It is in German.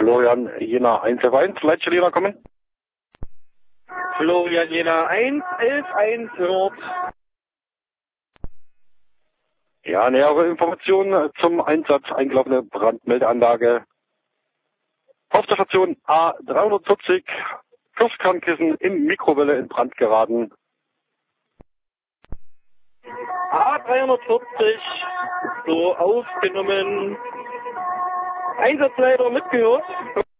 Florian Jena 111, Leitstelle Jena kommen. Florian Jena 111 hört. Ja, nähere Informationen zum Einsatz eingelaufene Brandmeldeanlage auf der Station A340, Fürstkrankkissen im Mikrowelle in Brand geraten. A340, so aufgenommen. Einsatzleiter mitgehört.